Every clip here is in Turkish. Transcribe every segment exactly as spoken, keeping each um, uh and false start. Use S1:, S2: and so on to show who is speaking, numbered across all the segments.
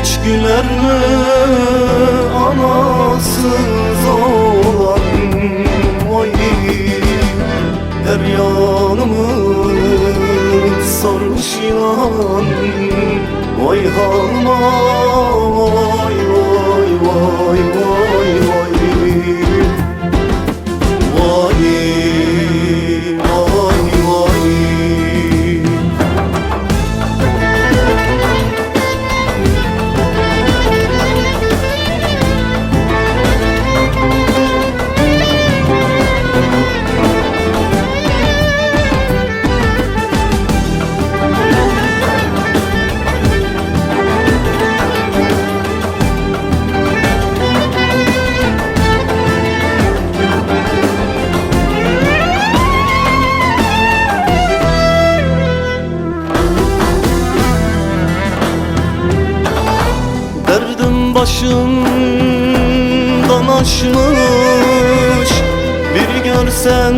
S1: Hiç güler mi anasız olan? Vay, her yanımı sarmış yılan. Vay halıma, vay vay vay vay vay. Vay vay vay. Derdim başımdan aşmış, bir görsen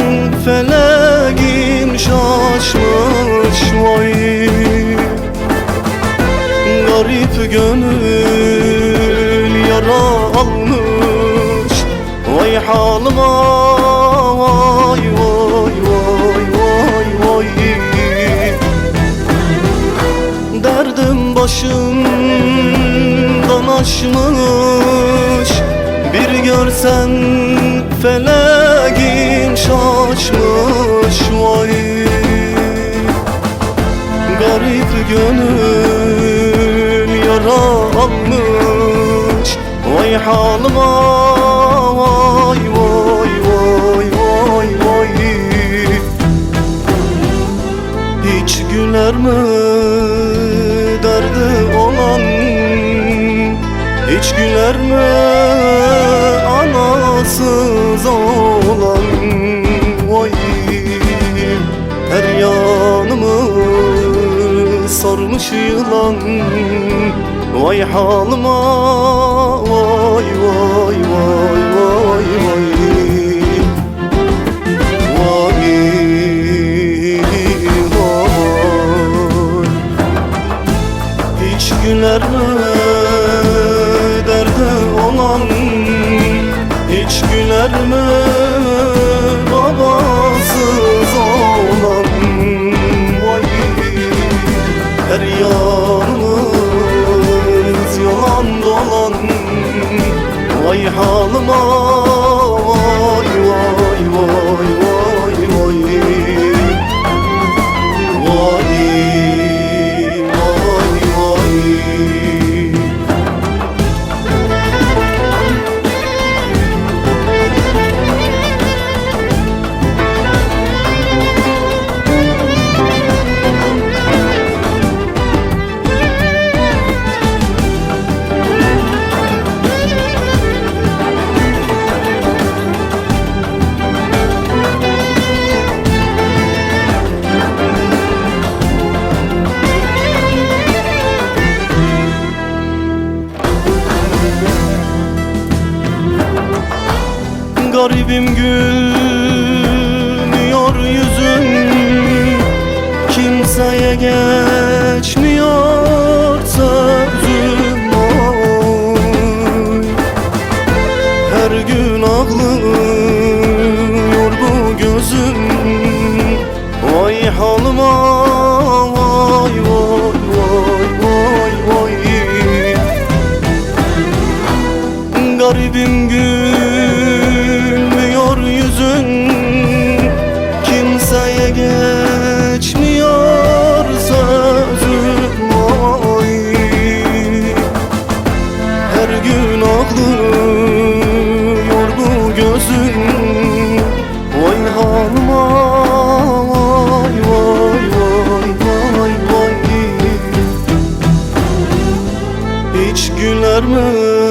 S1: feleğim şaşmış. Vay, garip gönül yara almış. Vay halıma, vay vay vay vay vay. Derdim başımdan aşmış, bir görsen feleğin şaşmış. Vay, garip gönül yara almış. Vay halıma, vay vay vay vay vay. Hiç güler mi derdi olan? Hiç güler mi anasız olan? Vay, her yanımı sarmış yılan. Vay halıma, vay vay vay vay vay. Vay vay. Hiç güler mi derdi olan? Hiç güler mi babasız olan? Vay, her yanımız yalan dolan. Vay halıma, vay vay vay vay vay. Vay vay vay. Garibim gülmüyor yüzüm, kimseye geçmiyor sözüm. Oy, her gün ağlıyor bu gözüm. Vay halıma, vay vay vay vay vay. Garibim gülmüyor yüzün, kimseye geçmiyor sözüm. Vay, her gün ağlıyor bu gözüm. Vay halıma, vay vay vay vay vay. Hiç güler mi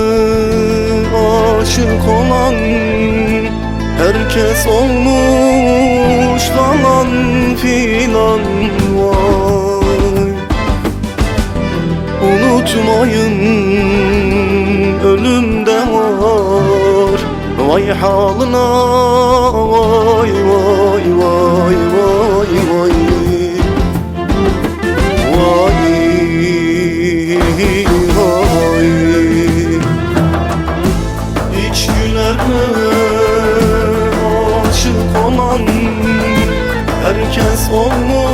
S1: aşık olan? Herkes olmuş falan filan. Vay, unutmayın ölümde var. Vay halına, vay vay vay vay vay. Vay vay. olmuş